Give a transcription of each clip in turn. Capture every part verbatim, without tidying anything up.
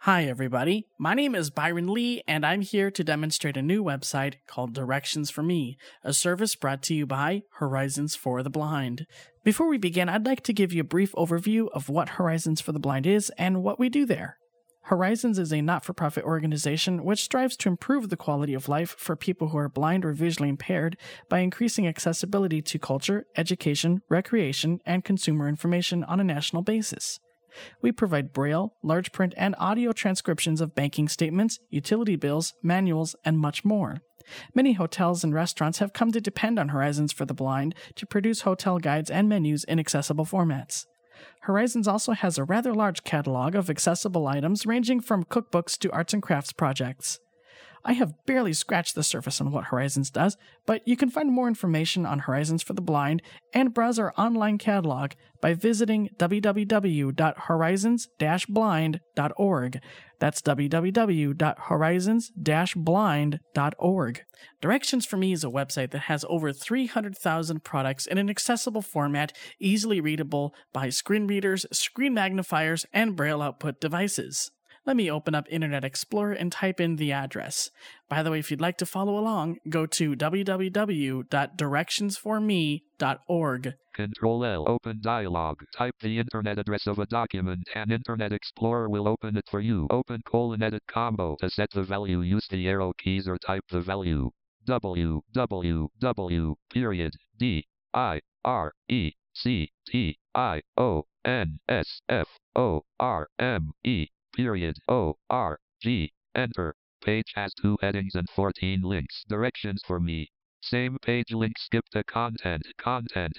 Hi everybody, my name is Byron Lee and I'm here to demonstrate a new website called Directions for Me, a service brought to you by Horizons for the Blind. Before we begin, I'd like to give you a brief overview of what Horizons for the Blind is and what we do there. Horizons is a not-for-profit organization which strives to improve the quality of life for people who are blind or visually impaired by increasing accessibility to culture, education, recreation, and consumer information on a national basis. We provide braille, large print, and audio transcriptions of banking statements, utility bills, manuals, and much more. Many hotels and restaurants have come to depend on Horizons for the Blind to produce hotel guides and menus in accessible formats. Horizons also has a rather large catalog of accessible items ranging from cookbooks to arts and crafts projects. I have barely scratched the surface on what Horizons does, but you can find more information on Horizons for the Blind and browse our online catalog by visiting w w w dot horizons dash blind dot org. That's w w w dot horizons dash blind dot org. Directions for Me is a website that has over three hundred thousand products in an accessible format, easily readable by screen readers, screen magnifiers, and braille output devices. Let me open up Internet Explorer and type in the address. By the way, if you'd like to follow along, go to w w w dot directions for me dot org. Control L, open dialog. Type the internet address of a document and Internet Explorer will open it for you. Open colon edit combo. To set the value, use the arrow keys or type the value. W, W, W, period, D, I, R, E, C, T, I, O, N, S, F, O, R, M, E. Period. O, R, G. Enter. Page has two headings and fourteen links. Directions for Me. Same page link. Skip to content. Content.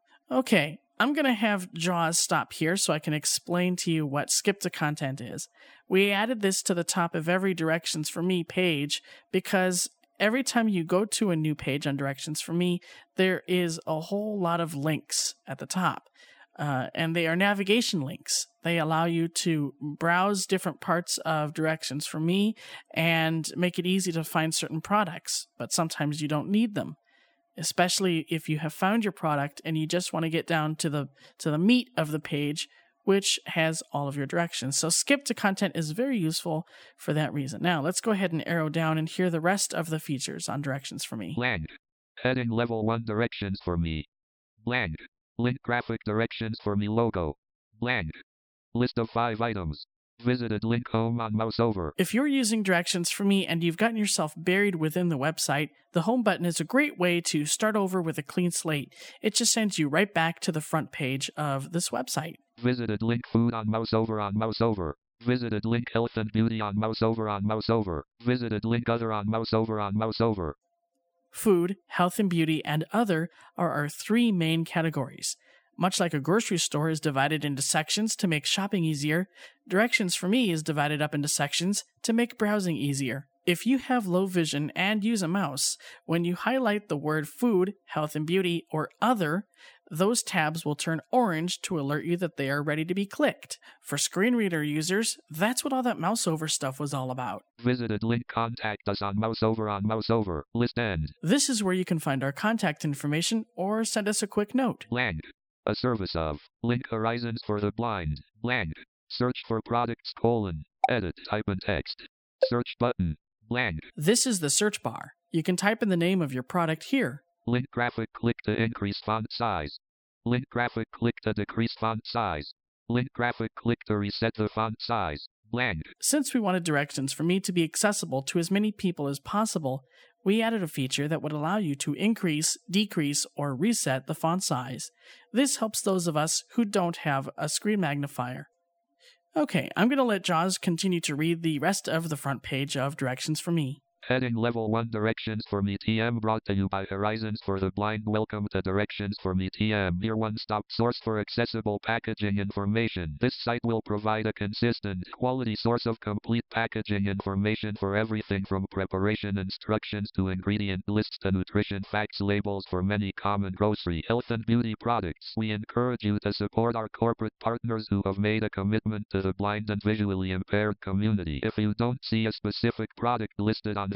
Okay, I'm going to have JAWS stop here so I can explain to you what skip to content is. We added this to the top of every Directions for Me page because every time you go to a new page on Directions for Me, there is a whole lot of links at the top. Uh, and they are navigation links. They allow you to browse different parts of Directions for Me and make it easy to find certain products, but sometimes you don't need them, especially if you have found your product and you just want to get down to the to the meat of the page, which has all of your directions. So skip to content is very useful for that reason. Now, let's go ahead and arrow down and hear the rest of the features on Directions for Me. Blank. Heading level one Directions for Me. Blank. Link graphic Directions for Me logo. Blank. List of five items. Visited link home on mouse over. If you're using Directions for Me and you've gotten yourself buried within the website, the home button is a great way to start over with a clean slate. It just sends you right back to the front page of this website. Visited link food on mouse over on mouse over. Visited link health and beauty on mouse over on mouse over. Visited link other on mouse over on mouse over. Food, health and beauty, and other are our three main categories. Much like a grocery store is divided into sections to make shopping easier, Directions for Me is divided up into sections to make browsing easier. If you have low vision and use a mouse, when you highlight the word Food, Health and Beauty, or Other, those tabs will turn orange to alert you that they are ready to be clicked. For screen reader users, that's what all that mouse over stuff was all about. Visited link contact us on mouse over on mouse over. List end. This is where you can find our contact information or send us a quick note. Blank. A service of Link Horizons for the Blind. Blank. Search for products colon. Edit type and text. Search button. Blank. This is the search bar. You can type in the name of your product here. Link graphic click to increase font size. Link graphic click to decrease font size. Link graphic click to reset the font size. Blank. Since we wanted Directions for Me to be accessible to as many people as possible, we added a feature that would allow you to increase, decrease, or reset the font size. This helps those of us who don't have a screen magnifier. Okay, I'm going to let JAWS continue to read the rest of the front page of Directions for Me. Heading Level one Directions for Me T M brought to you by Horizons for the Blind. Welcome to Directions for Me T M, your one-stop source for accessible packaging information. This site will provide a consistent, quality source of complete packaging information for everything from preparation instructions to ingredient lists to nutrition facts labels for many common grocery, health and beauty products. We encourage you to support our corporate partners who have made a commitment to the blind and visually impaired community. If you don't see a specific product listed on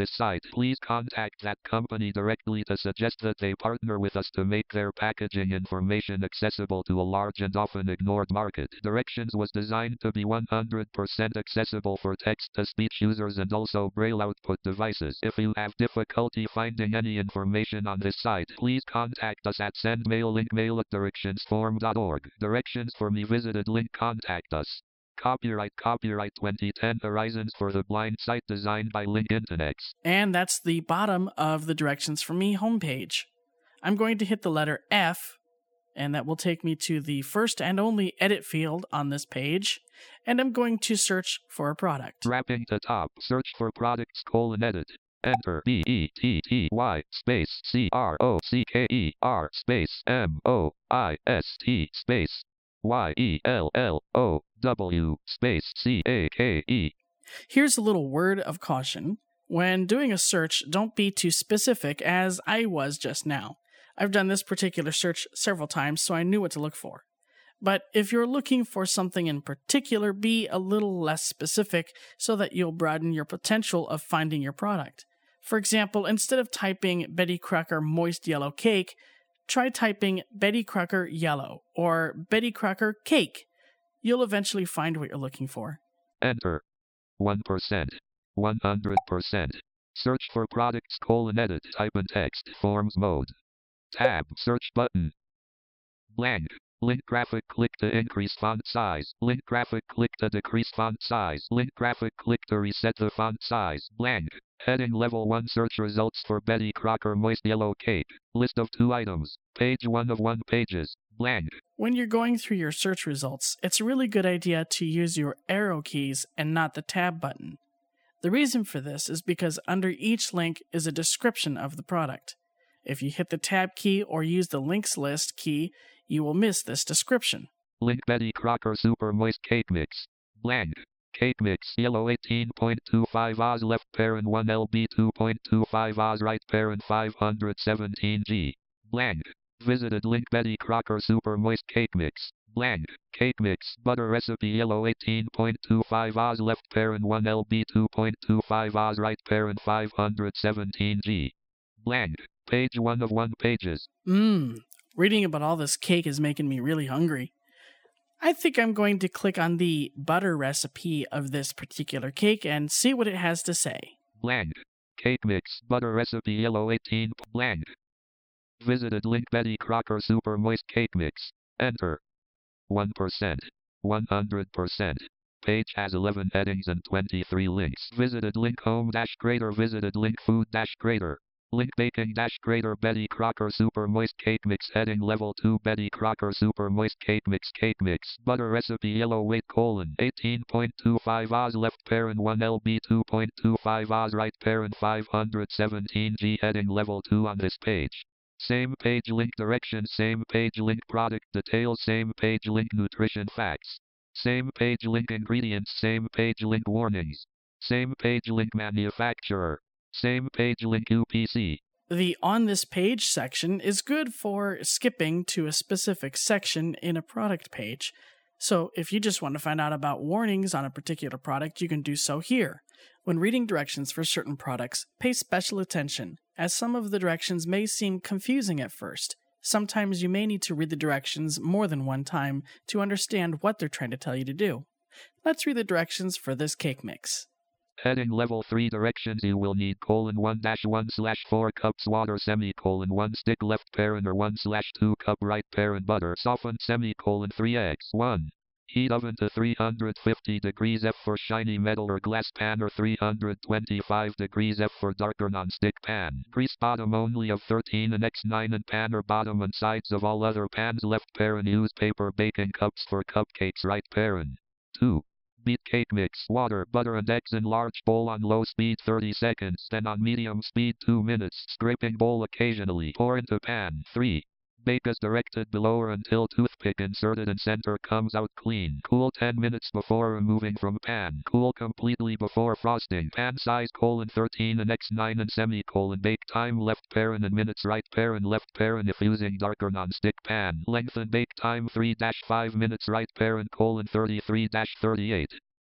this site, please contact that company directly to suggest that they partner with us to make their packaging information accessible to a large and often ignored market. Directions was designed to be one hundred percent accessible for text-to-speech users and also Braille output devices. If you have difficulty finding any information on this site, please contact us at sendmail link mail at directionsform dot org. Directions for Me visited link contact us. Copyright Copyright twenty ten Horizons for the Blind site designed by Link Internex. And that's the bottom of the Directions for Me homepage. I'm going to hit the letter F, and that will take me to the first and only edit field on this page, and I'm going to search for a product. Wrapping to top, search for products colon edit. Enter B E T T Y space C R O C K E R space M O I S T space Y E L L O W space C A K E. Here's a little word of caution. When doing a search, don't be too specific, as I was just now. I've done this particular search several times, so I knew what to look for. But if you're looking for something in particular, be a little less specific so that you'll broaden your potential of finding your product. For example, instead of typing Betty Crocker moist yellow cake, try typing Betty Crocker yellow or Betty Crocker cake. You'll eventually find what you're looking for. Enter. one percent. one hundred percent. Search for products colon edit. Type in text. Forms mode. Tab. Search button. Blank. Link graphic click to increase font size. Link graphic click to decrease font size. Link graphic click to reset the font size. Blank. Heading level one search results for Betty Crocker moist yellow cake. List of two items. Page one of one pages. Blank. When you're going through your search results, it's a really good idea to use your arrow keys and not the tab button. The reason for this is because under each link is a description of the product. If you hit the tab key or use the links list key, you will miss this description. Link Betty Crocker Super Moist Cake Mix. Blank. Cake Mix Yellow eighteen point two five Oz left parent one L B two point two five Oz right parent five hundred seventeen G. Blank. Visited link Betty Crocker Super Moist Cake Mix. Blank. Cake Mix Butter Recipe Yellow eighteen point two five Oz left parent one L B two point two five Oz right parent five hundred seventeen G. Blank. Page one of one pages. Mmm. Reading about all this cake is making me really hungry. I think I'm going to click on the butter recipe of this particular cake and see what it has to say. Blank. Cake Mix Butter Recipe Yellow eighteen. Blank. Visited link Betty Crocker Super Moist Cake Mix. Enter. one percent. one hundred percent. Page has eleven headings and twenty-three links. Visited link Home Dash Grater. Visited link Food Dash Grater. Link Baking Dash Grater Betty Crocker Super Moist Cake Mix. Heading Level two Betty Crocker Super Moist Cake Mix. Cake Mix Butter Recipe Yellow weight colon eighteen point two five Oz left parent one L B two point two five Oz right parent five hundred seventeen G. Heading Level two on this page. Same page link directions. Same page link product details. Same page link nutrition facts. Same page link ingredients. Same page link warnings. Same page link manufacturer. Same page link U P C. The On This Page section is good for skipping to a specific section in a product page. So if you just want to find out about warnings on a particular product, you can do so here. When reading directions for certain products, pay special attention, as some of the directions may seem confusing at first. Sometimes you may need to read the directions more than one time to understand what they're trying to tell you to do. Let's read the directions for this cake mix. Heading Level three directions. You will need colon one dash one slash four cups water semicolon one stick left parent or one slash two cup right parent butter softened semicolon three eggs. one. Heat oven to three hundred fifty degrees F for shiny metal or glass pan or three hundred twenty-five degrees F for darker non-stick pan. Grease bottom only of thirteen and X nine and pan or bottom and sides of all other pans left parent. Use paper baking cups for cupcakes right parent. two. Beat cake mix water, butter and eggs in large bowl on low speed thirty seconds, then on medium speed two minutes, scraping bowl occasionally. Pour into pan. three. Bake as directed below or until toothpick inserted in center comes out clean. Cool ten minutes before removing from pan. Cool completely before frosting. Pan size colon thirteen and X nine and semicolon. Bake time left parent in minutes right parent left parent if using darker non-stick pan. Length and bake time three to five minutes right parent colon thirty-three to thirty-eight.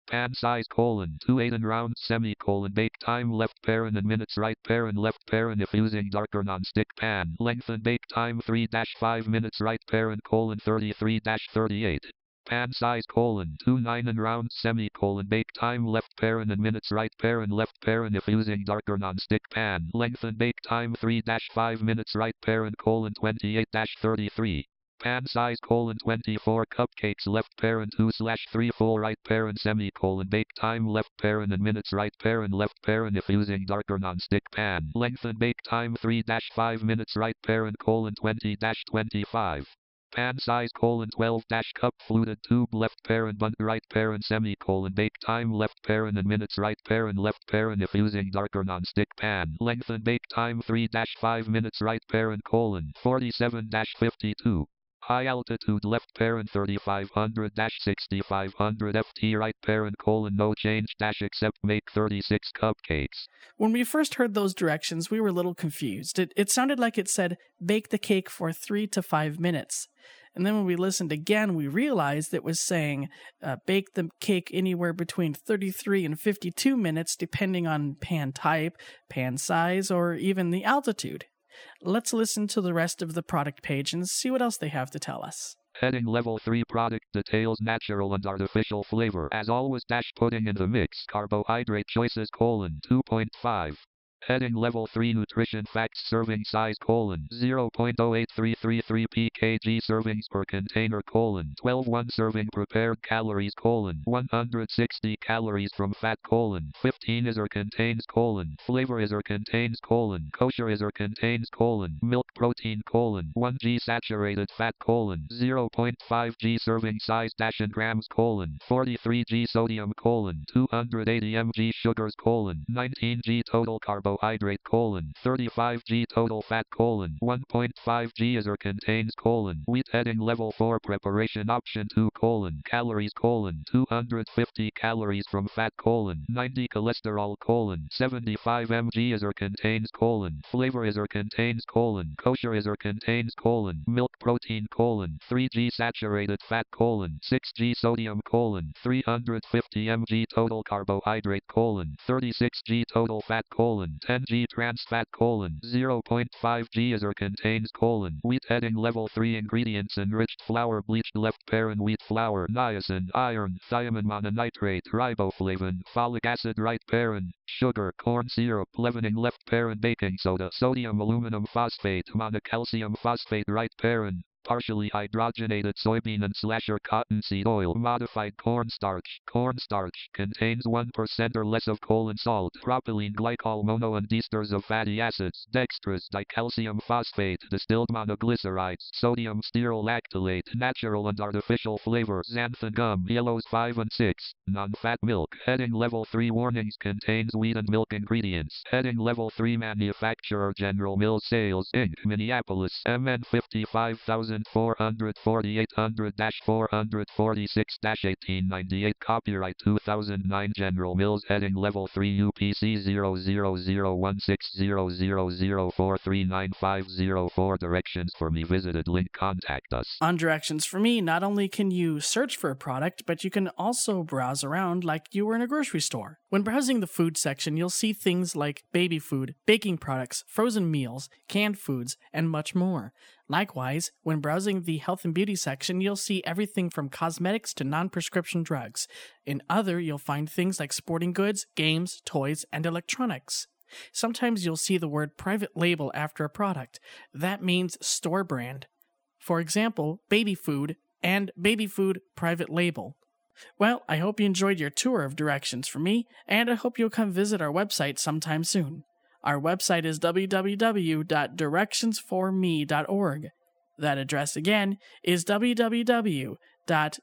Pan size colon two eight and round semicolon bake time left parent and minutes right parent left parent if using darker non-stick pan length and bake time three to five minutes right parent colon thirty-three to thirty-eight. Pan size colon two nine and round semicolon bake time left parent and minutes right parent left parent if using darker non-stick pan length and bake time three to five minutes right parent colon twenty-eight to thirty-three. Pan size colon twenty-four cupcakes left parent two slash three full right parent semicolon bake time left parent and minutes right parent left parent if using darker non-stick pan length and bake time three to five minutes right parent colon twenty to twenty-five. Pan size colon twelve dash cup fluted tube left parent bun right parent semicolon bake time left parent and minutes right parent left parent if using darker non-stick pan length and bake time three to five minutes right parent colon forty-seven to fifty-two. High altitude left parent thirty-five hundred to sixty-five hundred F T right parent colon no change dash except make thirty-six cupcakes. When we first heard those directions, we were a little confused. It, it sounded like it said, bake the cake for three to five minutes. And then when we listened again, we realized it was saying, uh, bake the cake anywhere between thirty-three and fifty-two minutes, depending on pan type, pan size, or even the altitude. Let's listen to the rest of the product page and see what else they have to tell us. Heading level three product details natural and artificial flavor as always dash pudding in the mix carbohydrate choices colon two point five. Heading level three nutrition facts serving size colon zero point zero eight three three three p k g servings per container colon twelve one serving prepared calories colon one hundred sixty calories from fat colon fifteen is or contains colon flavor is or contains colon kosher is or contains colon milk protein colon one gram saturated fat colon zero point five gram serving size dash in grams colon forty-three grams sodium colon two hundred eighty milligrams sugars colon nineteen grams total carbohydrate Carbohydrate colon thirty-five grams total fat colon one point five grams is or contains colon wheat heading level four preparation option two colon calories colon two hundred fifty calories from fat colon ninety cholesterol colon seventy-five milligrams is or contains colon flavor is or contains colon kosher is or contains colon milk protein colon three grams saturated fat colon six grams sodium colon three hundred fifty milligrams total carbohydrate colon thirty-six grams total fat colon ten grams trans fat colon zero point five grams is or contains colon wheat heading level three ingredients enriched flour bleached left parent wheat flour niacin iron thiamine mononitrate riboflavin folic acid right parent sugar corn syrup leavening left parent baking soda sodium aluminum phosphate monocalcium phosphate right parent partially hydrogenated soybean and slasher cottonseed oil modified cornstarch. Cornstarch contains one percent or less of colon salt, propylene glycol mono and esters of fatty acids, dextrose, dicalcium phosphate, distilled monoglycerides, sodium stearolactylate, natural and artificial flavor, xanthan gum, yellows five and six, non-fat milk. Heading level three warnings contains wheat and milk ingredients. Heading level three manufacturer General Mills Sales Incorporated. Minneapolis M N five five four four eight hundred four forty-six eighteen ninety-eight Copyright two thousand nine General Mills Heading Level three U P C zero zero zero one six zero zero zero four three nine five zero four Directions for Me visited link contact us. On Directions for Me, not only can you search for a product, but you can also browse around like you were in a grocery store. When browsing the food section, you'll see things like baby food, baking products, frozen meals, canned foods, and much more. Likewise, when browsing the health and beauty section, you'll see everything from cosmetics to non-prescription drugs. In other, you'll find things like sporting goods, games, toys, and electronics. Sometimes you'll see the word private label after a product. That means store brand. For example, baby food and baby food private label. Well, I hope you enjoyed your tour of Directions for Me, and I hope you'll come visit our website sometime soon. Our website is w w w dot directions for me dot org. That address again is w w w dot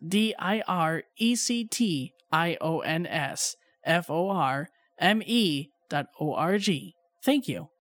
directions for me dot org. Thank you.